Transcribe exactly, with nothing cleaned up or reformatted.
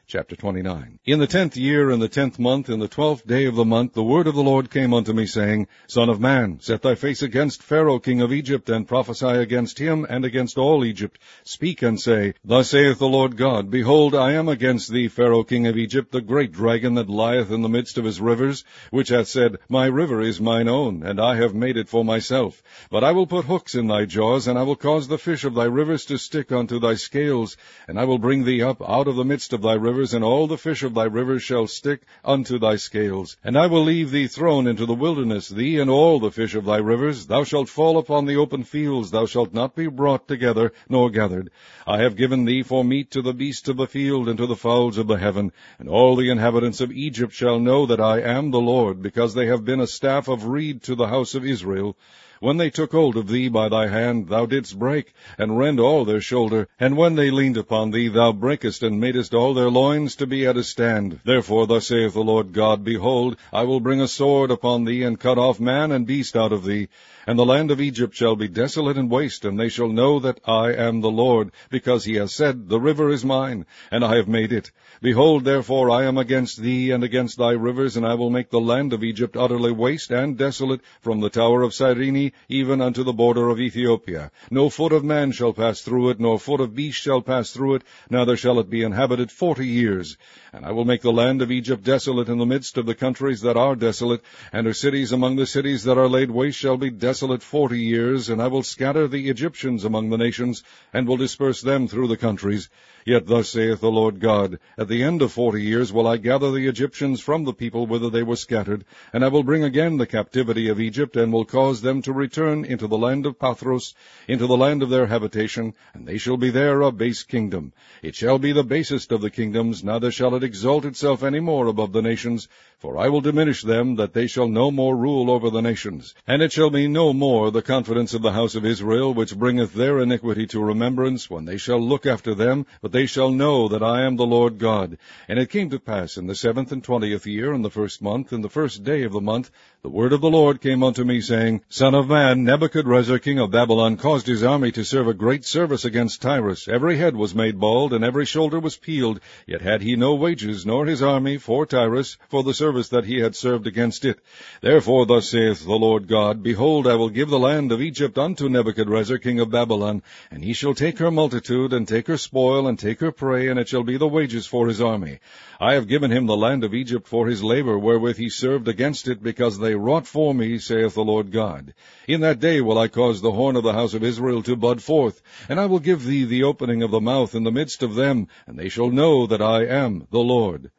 Chapter twenty-nine. In the tenth year, in the tenth month, in the twelfth day of the month, the word of the Lord came unto me, saying, Son of man, set thy face against Pharaoh king of Egypt, and prophesy against him, and against all Egypt. Speak and say, Thus saith the Lord God, Behold, I am against thee, Pharaoh king of Egypt, the great dragon that lieth in the midst of his rivers, which hath said, My river is mine own, and I have made it for myself. But I will put hooks in thy jaws, and I will cause the fish of thy rivers to stick unto thy scales, and I will bring thee up out of the midst of thy rivers, and all the fish of thy rivers shall stick unto thy scales. And I will leave thee thrown into the wilderness, thee and all the fish of thy rivers. Thou shalt fall upon the open fields, thou shalt not be brought together, nor gathered. I have given thee for meat to the beasts of the field, and to the fowls of the heaven. And all the inhabitants of Egypt shall know that I am the Lord, because they have been a staff of reed to the house of Israel. When they took hold of thee by thy hand, thou didst break, and rend all their shoulder. And when they leaned upon thee, thou breakest, and madest all their loins to be at a stand. Therefore thus saith the Lord God, Behold, I will bring a sword upon thee, and cut off man and beast out of thee. And the land of Egypt shall be desolate and waste, and they shall know that I am the Lord, because he has said, The river is mine, and I have made it. Behold, therefore, I am against thee, and against thy rivers, and I will make the land of Egypt utterly waste and desolate, from the tower of Cyrene even unto the border of Ethiopia. No foot of man shall pass through it, nor foot of beast shall pass through it, neither shall it be inhabited forty years. And I will make the land of Egypt desolate in the midst of the countries that are desolate, and her cities among the cities that are laid waste shall be desolate forty years, and I will scatter the Egyptians among the nations, and will disperse them through the countries. Yet thus saith the Lord God, At the end of forty years will I gather the Egyptians from the people whither they were scattered, and I will bring again the captivity of Egypt, and will cause them to return into the land of Pathros, into the land of their habitation, and they shall be there a base kingdom. It shall be the basest of the kingdoms, neither shall it exalt itself any more above the nations, for I will diminish them, that they shall no more rule over the nations. And it shall be no more the confidence of the house of Israel, which bringeth their iniquity to remembrance, when they shall look after them, but they shall know that I am the Lord God. And it came to pass in the seventh and twentieth year, in the first month, in the first day of the month, the word of the Lord came unto me, saying, Son of man, Nebuchadrezzar king of Babylon caused his army to serve a great service against Tyrus. Every head was made bald, and every shoulder was peeled, yet had he no wages, nor his army, for Tyrus, for the service that he had served against it. Therefore thus saith the Lord God, Behold, I will give the land of Egypt unto Nebuchadrezzar king of Babylon, and he shall take her multitude, and take her spoil, and take her prey, and it shall be the wages for his army. I have given him the land of Egypt for his labor, wherewith he served against it, because they wrought for me, saith the Lord God. In that day will I cause the horn of the house of Israel to bud forth, and I will give thee the opening of the mouth in the midst of them, and they shall know that I am the Lord.